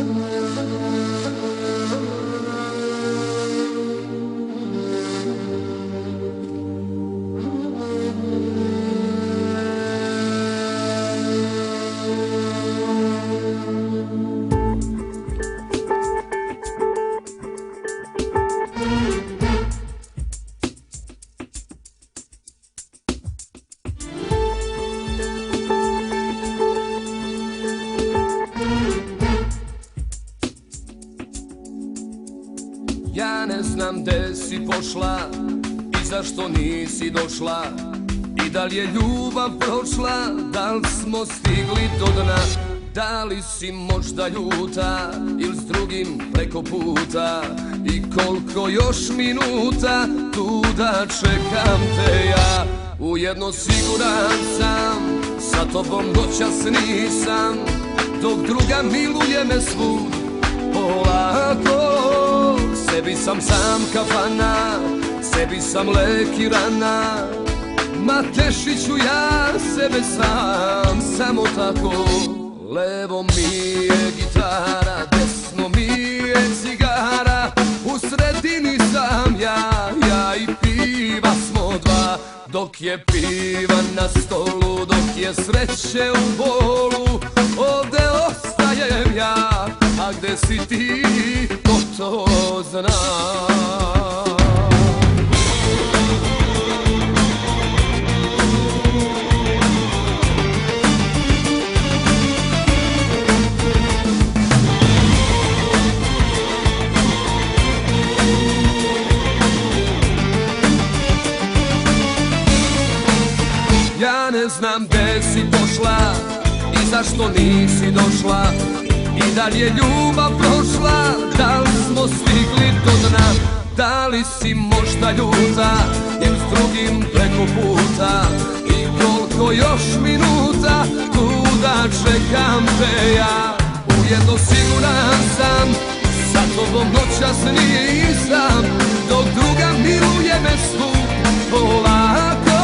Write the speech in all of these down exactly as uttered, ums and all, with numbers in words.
Ja ne znam gde si pošla i zašto nisi došla, i da li je ljubav prošla, da li smo stigli do dna, da li si možda ljuta ili s drugim preko puta, i koliko još minuta tu da čekam te ja. Ujedno siguran sam, sa tobom noćas nisam, dok druga miluje me svud polako. Sebi sam sam kafana, sebi sam lek i rana, ma tešit ću ja sebe sam, samo tako. Levo mi je gitara, desno mi je cigara, u sredini sam ja, ja i piva smo dva. Dok je piva na stolu, dok je sreće u bolu, ovde ostajem ja, a gde si ti, ko to zna. Ja ne znam gde si pošla i zašto nisi došla, i da li je ljubav prošla, da li smo stigli do dna, da li si možda ljuta ili s drugim preko puta, i koliko još minuta tu da čekam te ja. Ujedno siguran sam, sa tobom noćas nisam, dok druga miluje me svud polako.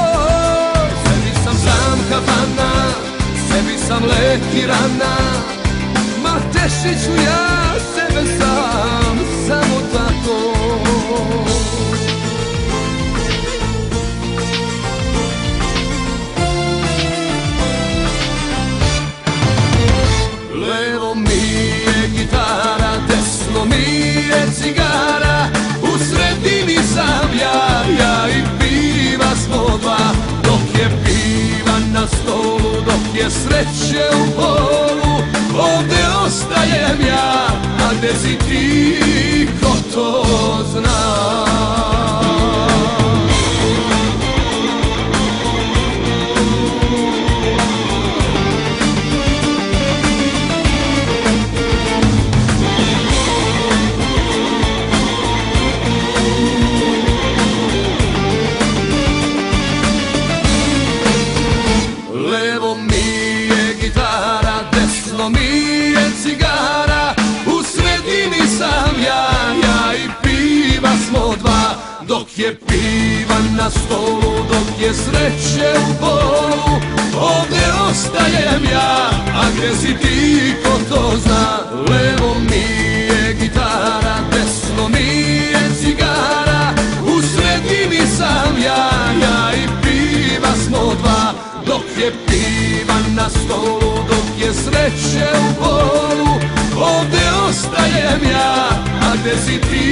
Sam kafana, sebi sam lek i rana, ma tešit ću ja sebe sam, samo tako. Levo mi je gitara, desno mi je cigara, u sredini sam ja, ja i piva smo dva. Dok je piva na stolu, dok je sreće u bolu, ovde ostajem ja, a gde si ti, ko to zna. Dok je piva na stolu, dok je sreće u bolu, ovde ostajem ja, a gde si ti, ko to zna. Levo mi je gitara, desno mi je cigara, u sredini sam ja, ja i piva smo dva. Dok je piva na stolu, dok je sreće u bolu, ovde ostajem ja, a gde si ti,